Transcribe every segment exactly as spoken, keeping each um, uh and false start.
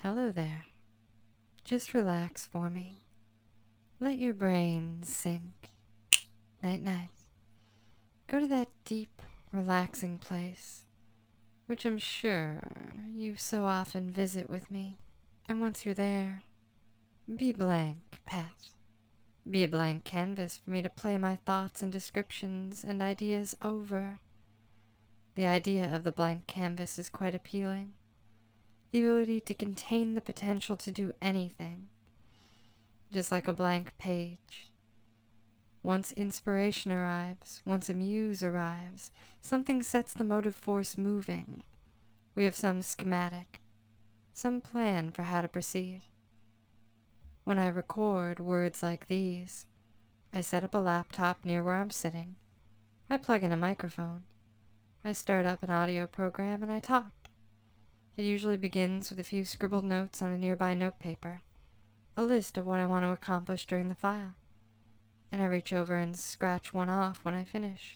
Hello there. Just relax for me. Let your brain sink. Night night. Go to that deep, relaxing place, which I'm sure you so often visit with me. And once you're there, be blank, pet. Be a blank canvas for me to play my thoughts and descriptions and ideas over. The idea of the blank canvas is quite appealing. The ability to contain the potential to do anything. Just like a blank page. Once inspiration arrives, once a muse arrives, something sets the motive force moving. We have some schematic, some plan for how to proceed. When I record words like these, I set up a laptop near where I'm sitting. I plug in a microphone. I start up an audio program and I talk. It usually begins with a few scribbled notes on a nearby notepaper, a list of what I want to accomplish during the file, and I reach over and scratch one off when I finish.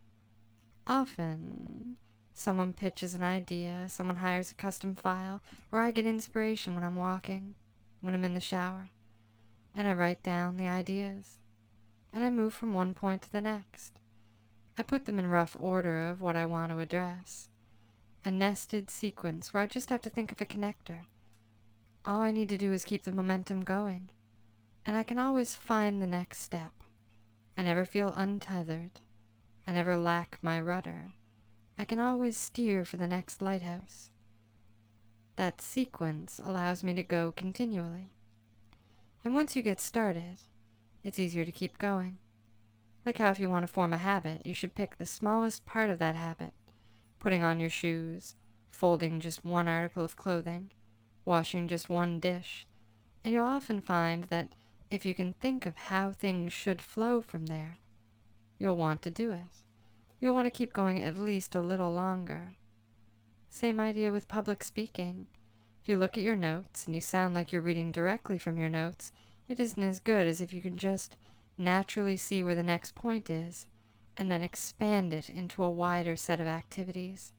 Often, someone pitches an idea, someone hires a custom file, or I get inspiration when I'm walking, when I'm in the shower, and I write down the ideas, and I move from one point to the next. I put them in rough order of what I want to address, a nested sequence where I just have to think of a connector. All I need to do is keep the momentum going, and I can always find the next step. I never feel untethered. I never lack my rudder. I can always steer for the next lighthouse. That sequence allows me to go continually. And once you get started, it's easier to keep going. Like how if you want to form a habit, you should pick the smallest part of that habit. Putting on your shoes, folding just one article of clothing, washing just one dish. And you'll often find that if you can think of how things should flow from there, you'll want to do it. You'll want to keep going at least a little longer. Same idea with public speaking. If you look at your notes and you sound like you're reading directly from your notes, it isn't as good as if you can just naturally see where the next point is and then expand it into a wider set of activities.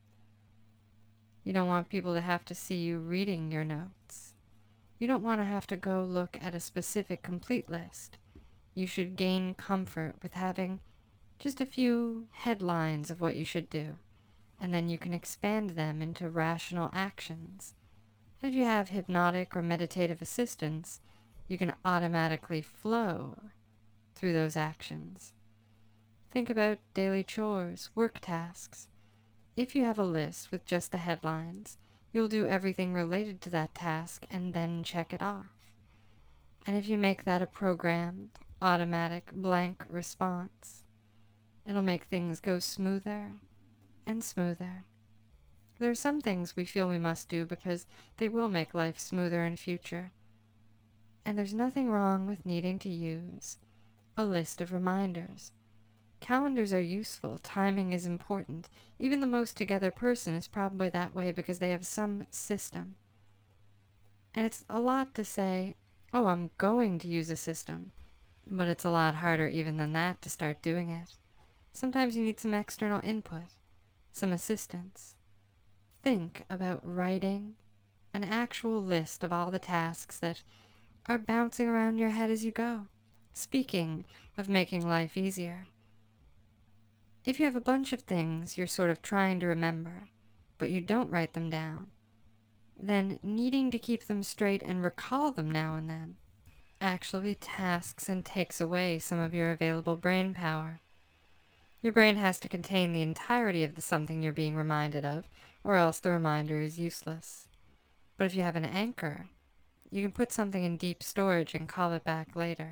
You don't want people to have to see you reading your notes. You don't want to have to go look at a specific complete list. You should gain comfort with having just a few headlines of what you should do, and then you can expand them into rational actions. If you have hypnotic or meditative assistance, you can automatically flow through those actions. Think about daily chores, work tasks. If you have a list with just the headlines, you'll do everything related to that task and then check it off. And if you make that a programmed, automatic, blank response, it'll make things go smoother and smoother. There are some things we feel we must do because they will make life smoother in future. And there's nothing wrong with needing to use a list of reminders. Calendars are useful. Timing is important. Even the most together person is probably that way because they have some system. And it's a lot to say, oh, I'm going to use a system. But it's a lot harder even than that to start doing it. Sometimes you need some external input, some assistance. Think about writing an actual list of all the tasks that are bouncing around your head as you go. Speaking of making life easier, if you have a bunch of things you're sort of trying to remember, but you don't write them down, then needing to keep them straight and recall them now and then actually tasks and takes away some of your available brain power. Your brain has to contain the entirety of the something you're being reminded of, or else the reminder is useless. But if you have an anchor, you can put something in deep storage and call it back later.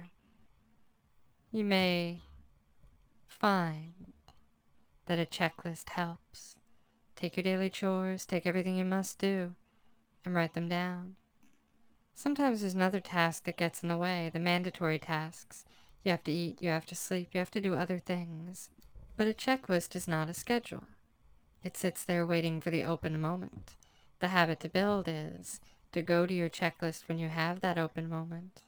You may find that a checklist helps. Take your daily chores, take everything you must do, and write them down. Sometimes there's another task that gets in the way, the mandatory tasks. You have to eat, you have to sleep, you have to do other things. But a checklist is not a schedule. It sits there waiting for the open moment. The habit to build is to go to your checklist when you have that open moment.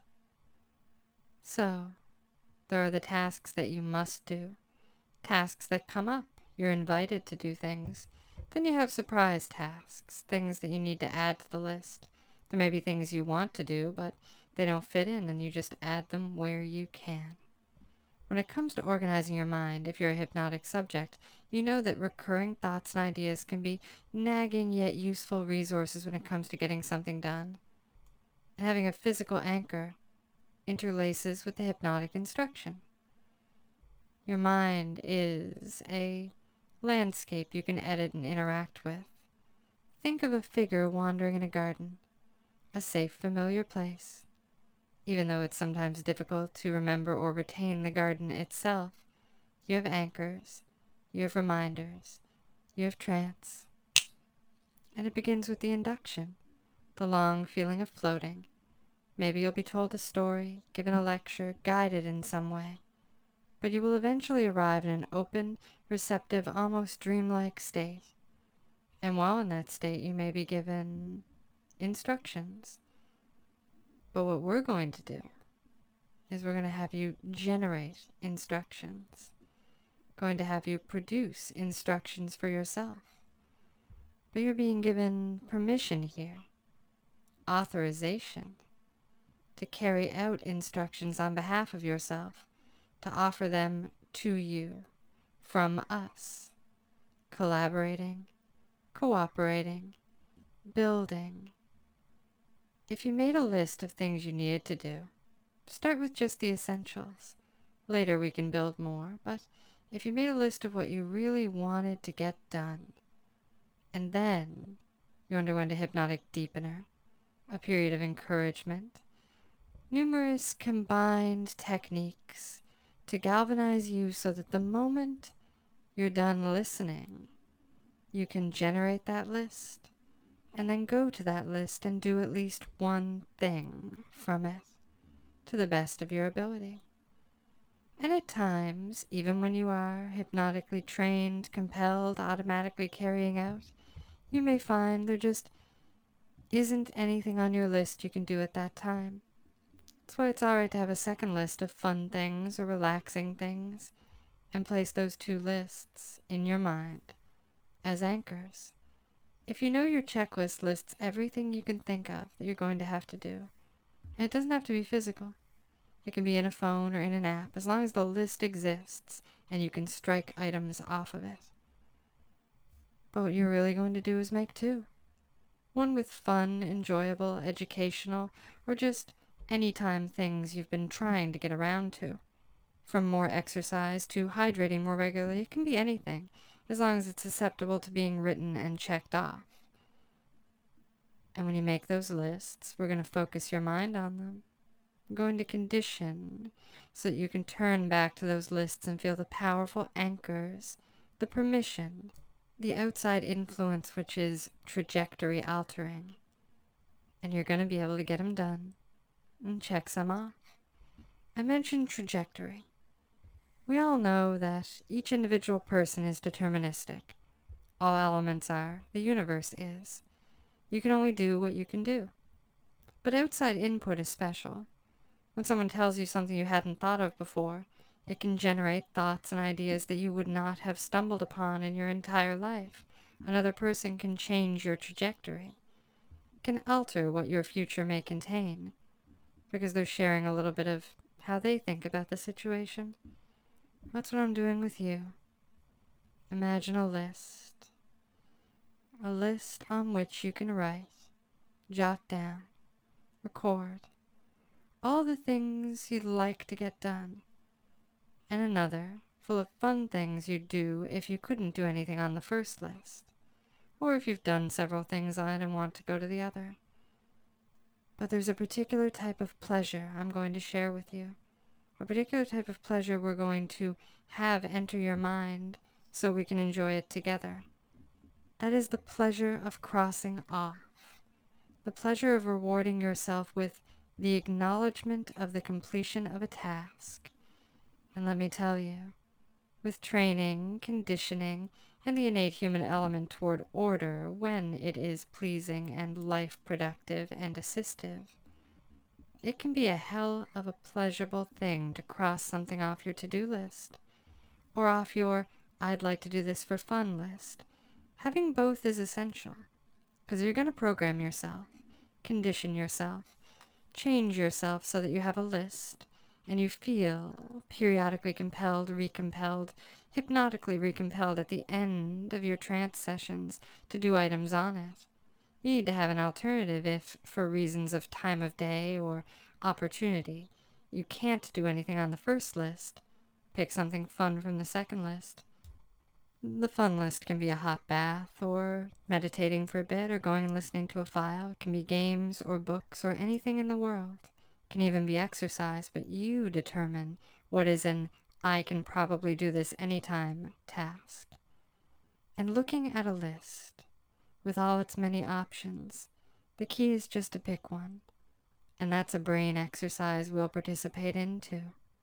So, there are the tasks that you must do, tasks that come up. You're invited to do things. Then you have surprise tasks, things that you need to add to the list, There may be things you want to do, but they don't fit in, and you just add them where you can. When it comes to organizing your mind, if you're a hypnotic subject, you know that recurring thoughts and ideas can be nagging yet useful resources when it comes to getting something done. And having a physical anchor interlaces with the hypnotic instruction. Your mind is a landscape you can edit and interact with. Think of a figure wandering in a garden, a safe, familiar place. Even though it's sometimes difficult to remember or retain the garden itself, you have anchors, you have reminders, you have trance. And it begins with the induction, the long feeling of floating. Maybe you'll be told a story, given a lecture, guided in some way. But you will eventually arrive in an open, receptive, almost dreamlike state. And while in that state, you may be given instructions. But what we're going to do is we're going to have you generate instructions. Going to have you produce instructions for yourself. But you're being given permission here, authorization, to carry out instructions on behalf of yourself, to offer them to you, from us, collaborating, cooperating, building. If you made a list of things you needed to do, start with just the essentials. Later we can build more, but if you made a list of what you really wanted to get done, and then you underwent a hypnotic deepener, a period of encouragement, numerous combined techniques to galvanize you so that the moment you're done listening, you can generate that list and then go to that list and do at least one thing from it to the best of your ability. And at times, even when you are hypnotically trained, compelled, automatically carrying out, you may find there just isn't anything on your list you can do at that time. That's why it's alright to have a second list of fun things or relaxing things, and place those two lists in your mind as anchors. If you know your checklist lists everything you can think of that you're going to have to do, and it doesn't have to be physical. It can be in a phone or in an app, as long as the list exists and you can strike items off of it. But what you're really going to do is make two. One with fun, enjoyable, educational, or just anytime things you've been trying to get around to. From more exercise to hydrating more regularly, it can be anything, as long as it's susceptible to being written and checked off. And when you make those lists, we're going to focus your mind on them. We're going to condition so that you can turn back to those lists and feel the powerful anchors, the permission, the outside influence which is trajectory altering. And you're going to be able to get them done and check some off. I mentioned trajectory. We all know that each individual person is deterministic. All elements are. The universe is. You can only do what you can do. But outside input is special. When someone tells you something you hadn't thought of before, it can generate thoughts and ideas that you would not have stumbled upon in your entire life. Another person can change your trajectory, can alter what your future may contain, because they're sharing a little bit of how they think about the situation. That's what I'm doing with you. Imagine a list. A list on which you can write, jot down, record all the things you'd like to get done, and another full of fun things you'd do if you couldn't do anything on the first list, or if you've done several things on it and want to go to the other. But there's a particular type of pleasure I'm going to share with you, a particular type of pleasure we're going to have enter your mind so we can enjoy it together. That is the pleasure of crossing off, the pleasure of rewarding yourself with the acknowledgement of the completion of a task. And let me tell you, with training, conditioning, and the innate human element toward order when it is pleasing and life-productive and assistive, it can be a hell of a pleasurable thing to cross something off your to-do list, or off your I'd like to do this for fun list. Having both is essential, because you're going to program yourself. Condition yourself. Change yourself so that you have a list, and you feel periodically compelled, recompelled, hypnotically recompelled at the end of your trance sessions to do items on it. You need to have an alternative if, for reasons of time of day or opportunity, you can't do anything on the first list. Pick something fun from the second list. The fun list can be a hot bath, or meditating for a bit, or going and listening to a file. It can be games or books or anything in the world. It can even be exercise, but you determine what is an I can probably do this anytime task. And looking at a list, with all its many options, the key is just to pick one. And that's a brain exercise we'll participate in too.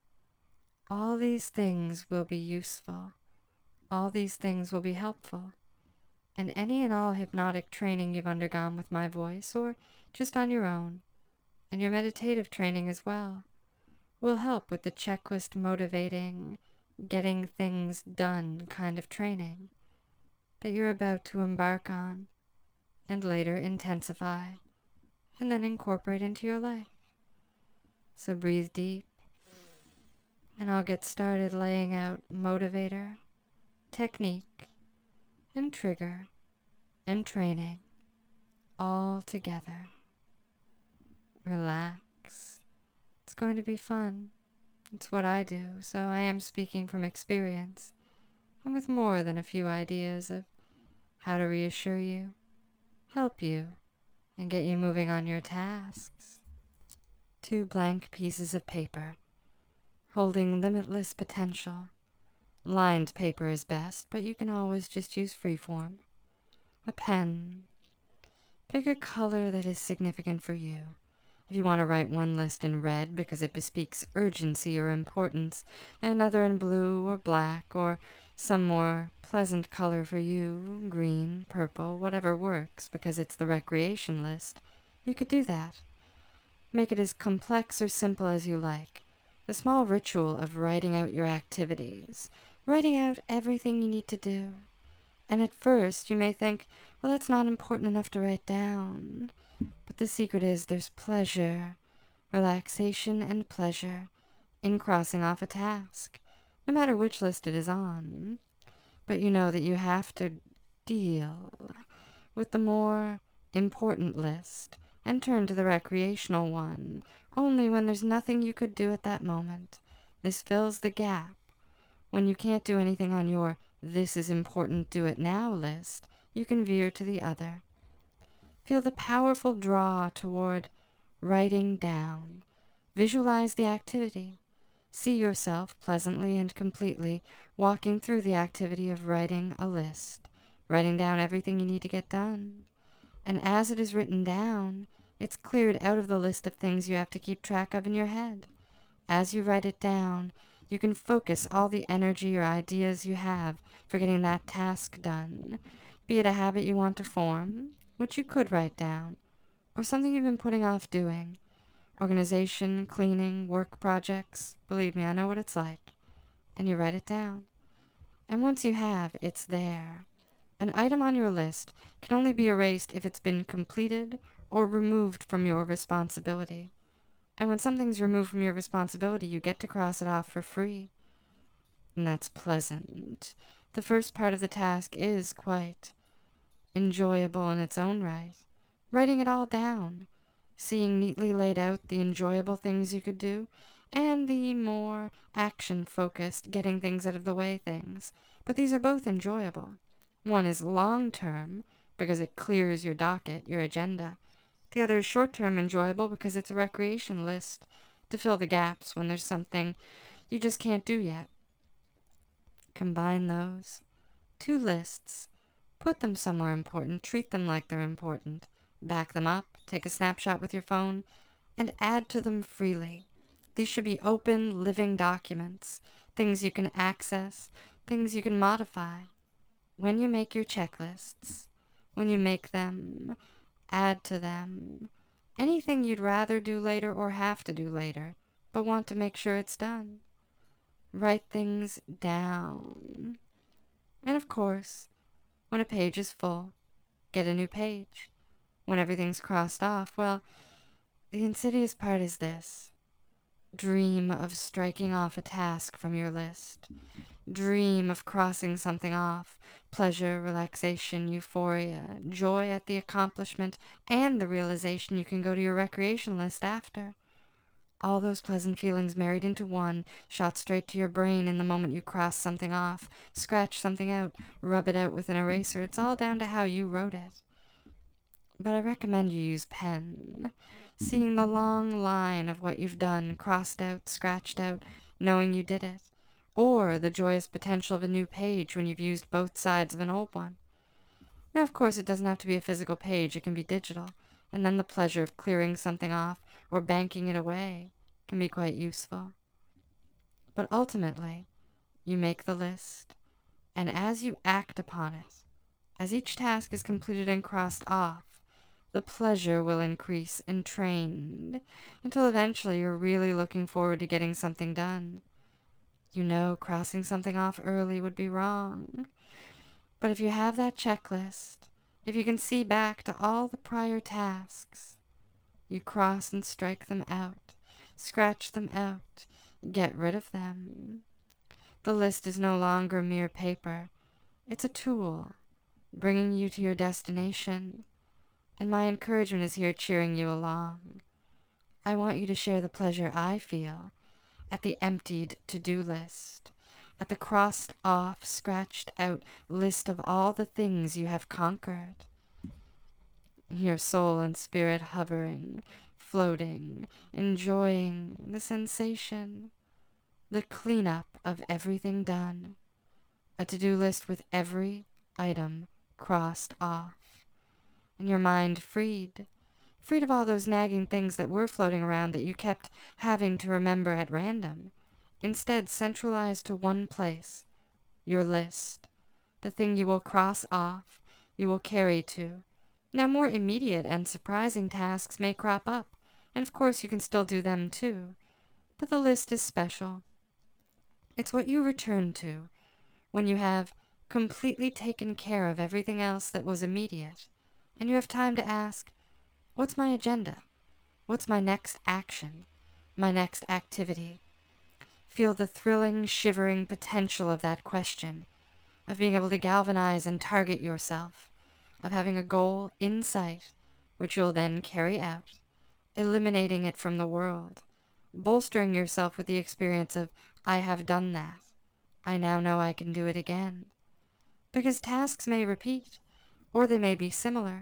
All these things will be useful. All these things will be helpful, and any and all hypnotic training you've undergone with my voice, or just on your own, and your meditative training as well, will help with the checklist motivating, getting things done kind of training that you're about to embark on, and later intensify, and then incorporate into your life. So breathe deep, and I'll get started laying out motivator, technique, and trigger, and training, all together. Relax. It's going to be fun. It's what I do, so I am speaking from experience, and with more than a few ideas of how to reassure you, help you, and get you moving on your tasks. Two blank pieces of paper, holding limitless potential. Lined paper is best, but you can always just use freeform. A pen. Pick a color that is significant for you. If you want to write one list in red because it bespeaks urgency or importance, another in blue or black, or some more pleasant color for you, green, purple, whatever works because it's the recreation list, you could do that. Make it as complex or simple as you like. The small ritual of writing out your activities, writing out everything you need to do. And at first you may think, well, that's not important enough to write down. But the secret is there's pleasure, relaxation and pleasure in crossing off a task, no matter which list it is on. But you know that you have to deal with the more important list and turn to the recreational one only when there's nothing you could do at that moment. This fills the gap. When you can't do anything on your this is important, do it now list, you can veer to the other. Feel the powerful draw toward writing down. Visualize the activity. See yourself pleasantly and completely walking through the activity of writing a list, writing down everything you need to get done. And as it is written down, it's cleared out of the list of things you have to keep track of in your head. As you write it down, you can focus all the energy or ideas you have for getting that task done, be it a habit you want to form, which you could write down, or something you've been putting off doing. Organization, cleaning, work projects. Believe me, I know what it's like. And you write it down. And once you have, it's there. An item on your list can only be erased if it's been completed or removed from your responsibility. And when something's removed from your responsibility, you get to cross it off for free. And that's pleasant. The first part of the task is quite enjoyable in its own right. Writing it all down, seeing neatly laid out the enjoyable things you could do, and the more action-focused, getting things out of the way things. But these are both enjoyable. One is long-term, because it clears your docket, your agenda. The other is short-term enjoyable because it's a recreation list to fill the gaps when there's something you just can't do yet. Combine those. Two lists. Put them somewhere important. Treat them like they're important. Back them up. Take a snapshot with your phone. And add to them freely. These should be open, living documents. Things you can access. Things you can modify. When you make your checklists, when you make them, add to them, anything you'd rather do later or have to do later, but want to make sure it's done. Write things down. And of course, when a page is full, get a new page. when everything's crossed off? Well, the insidious part is this. Dream of striking off a task from your list. Dream of crossing something off. Pleasure, relaxation, euphoria, joy at the accomplishment, and the realization you can go to your recreation list after. All those pleasant feelings married into one, shot straight to your brain in the moment you cross something off, scratch something out, rub it out with an eraser. It's all down to how you wrote it. But I recommend you use pen. Seeing the long line of what you've done, crossed out, scratched out, knowing you did it. Or the joyous potential of a new page when you've used both sides of an old one. Now, of course, it doesn't have to be a physical page. It can be digital. And then the pleasure of clearing something off or banking it away can be quite useful. But ultimately, you make the list, and as you act upon it, as each task is completed and crossed off, the pleasure will increase and train until eventually you're really looking forward to getting something done. You know crossing something off early would be wrong. But if you have that checklist, if you can see back to all the prior tasks, you cross and strike them out, scratch them out, get rid of them. The list is no longer mere paper. It's a tool, bringing you to your destination. And my encouragement is here cheering you along. I want you to share the pleasure I feel at the emptied to-do list, at the crossed off, scratched out list of all the things you have conquered. Your soul and spirit hovering, floating, enjoying the sensation, the cleanup of everything done, a to-do list with every item crossed off, and your mind freed, freed of all those nagging things that were floating around that you kept having to remember at random, instead centralized to one place, your list, the thing you will cross off, you will carry to. Now, more immediate and surprising tasks may crop up, and of course you can still do them too, but the list is special. It's what you return to when you have completely taken care of everything else that was immediate, and you have time to ask, what's my agenda? What's my next action? My next activity? Feel the thrilling, shivering potential of that question, of being able to galvanize and target yourself, of having a goal in sight, which you'll then carry out, eliminating it from the world, bolstering yourself with the experience of, I have done that. I now know I can do it again. Because tasks may repeat, or they may be similar.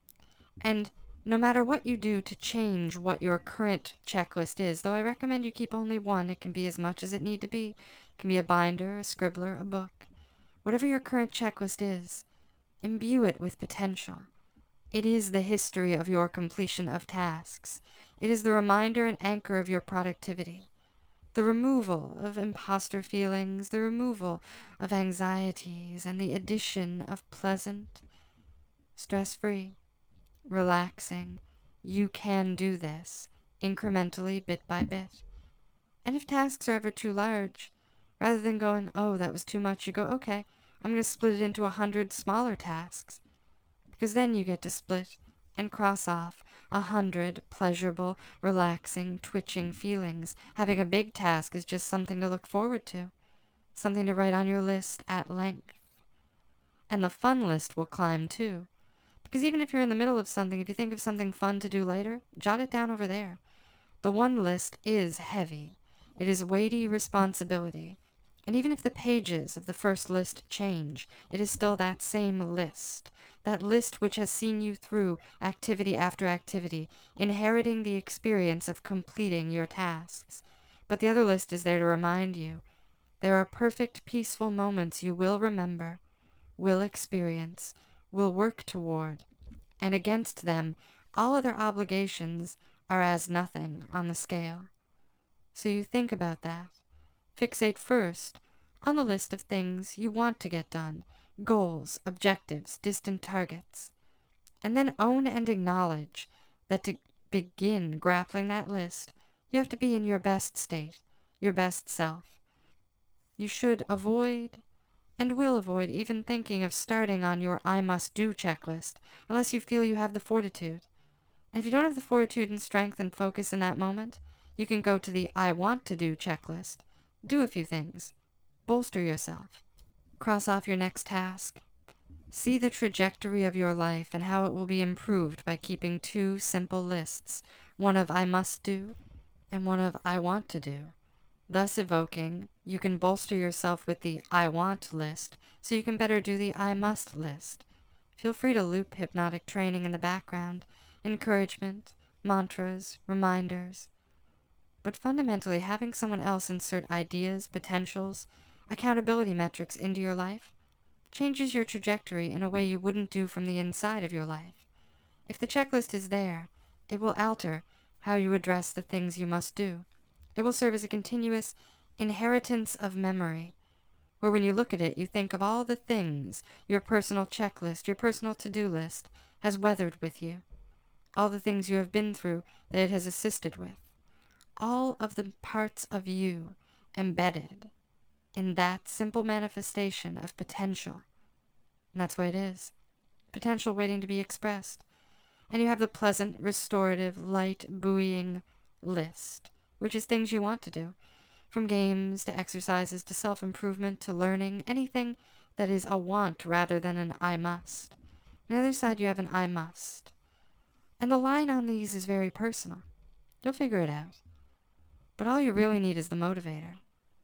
And no matter what you do to change what your current checklist is, though I recommend you keep only one, it can be as much as it need to be. It can be a binder, a scribbler, a book. Whatever your current checklist is, imbue it with potential. It is the history of your completion of tasks. It is the reminder and anchor of your productivity. The removal of imposter feelings, the removal of anxieties, and the addition of pleasant, stress-free, relaxing, you can do this, incrementally, bit by bit. And if tasks are ever too large, rather than going, oh, that was too much, you go, okay, I'm going to split it into a hundred smaller tasks. Because then you get to split and cross off a hundred pleasurable, relaxing, twitching feelings. Having a big task is just something to look forward to, something to write on your list at length. And the fun list will climb too. Because even if you're in the middle of something, if you think of something fun to do later, jot it down over there. The one list is heavy. It is weighty responsibility. And even if the pages of the first list change, it is still that same list. That list which has seen you through activity after activity, inheriting the experience of completing your tasks. But the other list is there to remind you. There are perfect, peaceful moments you will remember, will experience, will work toward, and against them, all other obligations are as nothing on the scale. So you think about that. Fixate first on the list of things you want to get done, goals, objectives, distant targets, and then own and acknowledge that to begin grappling that list, you have to be in your best state, your best self. You should avoid and will avoid even thinking of starting on your I must do checklist unless you feel you have the fortitude. And if you don't have the fortitude and strength and focus in that moment, you can go to the I want to do checklist. Do a few things. Bolster yourself. Cross off your next task. See the trajectory of your life and how it will be improved by keeping two simple lists, one of I must do and one of I want to do. Thus evoking, you can bolster yourself with the I want list so you can better do the I must list. Feel free to loop hypnotic training in the background, encouragement, mantras, reminders. But fundamentally, having someone else insert ideas, potentials, accountability metrics into your life changes your trajectory in a way you wouldn't do from the inside of your life. If the checklist is there, it will alter how you address the things you must do. It will serve as a continuous inheritance of memory, where when you look at it, you think of all the things your personal checklist, your personal to-do list has weathered with you, all the things you have been through that it has assisted with, all of the parts of you embedded in that simple manifestation of potential. And that's what it is. Potential waiting to be expressed. And you have the pleasant, restorative, light, buoying list, which is things you want to do. From games to exercises to self-improvement to learning, anything that is a want rather than an I must. On the other side, you have an I must. And the line on these is very personal. You'll figure it out. But all you really need is the motivator.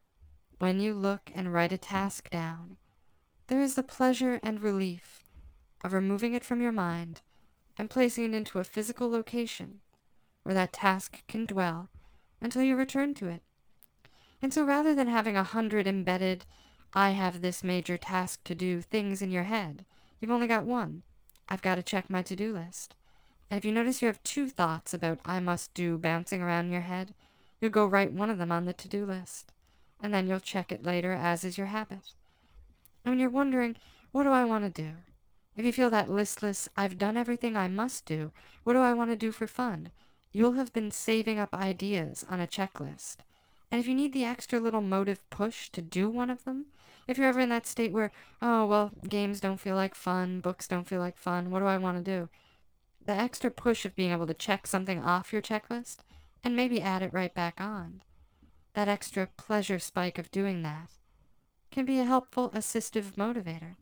When you look and write a task down, there is the pleasure and relief of removing it from your mind and placing it into a physical location where that task can dwell until you return to it. And so rather than having a hundred embedded, I have this major task to do things in your head, you've only got one. I've got to check my to-do list. And if you notice you have two thoughts about I must do bouncing around in your head, you'll go write one of them on the to-do list. And then you'll check it later, as is your habit. And when you're wondering, what do I want to do? If you feel that listless, I've done everything I must do, what do I want to do for fun? You'll have been saving up ideas on a checklist. And if you need the extra little motive push to do one of them, if you're ever in that state where, oh, well, games don't feel like fun, books don't feel like fun, what do I want to do? The extra push of being able to check something off your checklist and maybe add it right back on. That extra pleasure spike of doing that can be a helpful assistive motivator.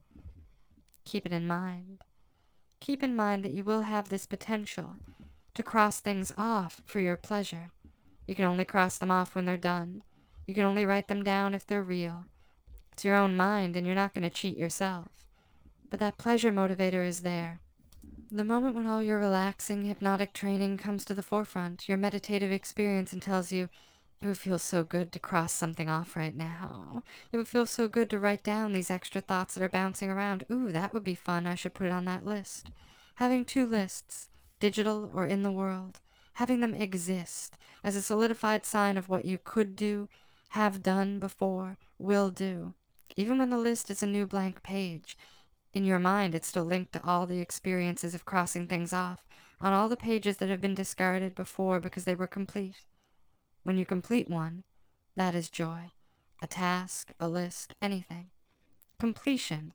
Keep it in mind. Keep in mind that you will have this potential to cross things off for your pleasure. You can only cross them off when they're done. You can only write them down if they're real. It's your own mind, and you're not going to cheat yourself. But that pleasure motivator is there. The moment when all your relaxing, hypnotic training comes to the forefront, your meditative experience, and tells you, it would feel so good to cross something off right now. It would feel so good to write down these extra thoughts that are bouncing around. Ooh, that would be fun. I should put it on that list. Having two lists, digital or in the world, having them exist as a solidified sign of what you could do, have done before, will do. Even when the list is a new blank page, in your mind it's still linked to all the experiences of crossing things off on all the pages that have been discarded before because they were complete. When you complete one, that is joy. A task, a list, anything. Completion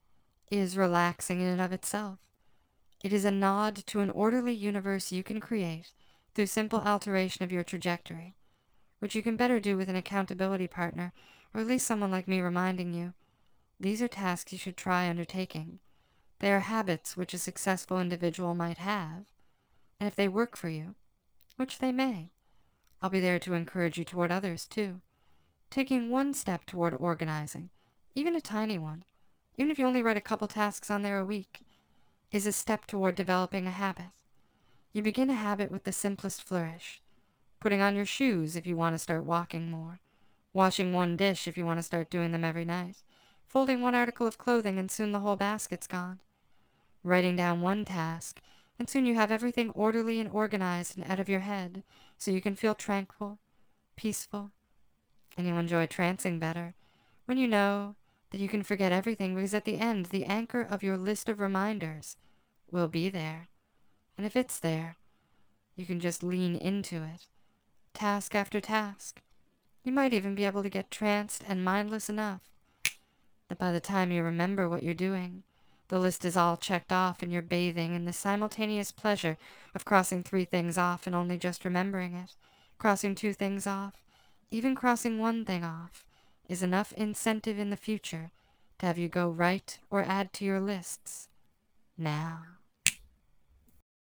is relaxing in and of itself. It is a nod to an orderly universe you can create through simple alteration of your trajectory, which you can better do with an accountability partner, or at least someone like me reminding you, these are tasks you should try undertaking. They are habits which a successful individual might have, and if they work for you, which they may, I'll be there to encourage you toward others, too. Taking one step toward organizing, even a tiny one, even if you only write a couple tasks on there a week, is a step toward developing a habit. You begin a habit with the simplest flourish. Putting on your shoes if you want to start walking more. Washing one dish if you want to start doing them every night. Folding one article of clothing and soon the whole basket's gone. Writing down one task, and soon you have everything orderly and organized and out of your head, so you can feel tranquil, peaceful, and you'll enjoy trancing better when you know that you can forget everything, because at the end, the anchor of your list of reminders will be there. And if it's there, you can just lean into it, task after task. You might even be able to get tranced and mindless enough that by the time you remember what you're doing, the list is all checked off and you're bathing in the simultaneous pleasure of crossing three things off and only just remembering it. Crossing two things off, even crossing one thing off, is enough incentive in the future to have you go write or add to your lists now.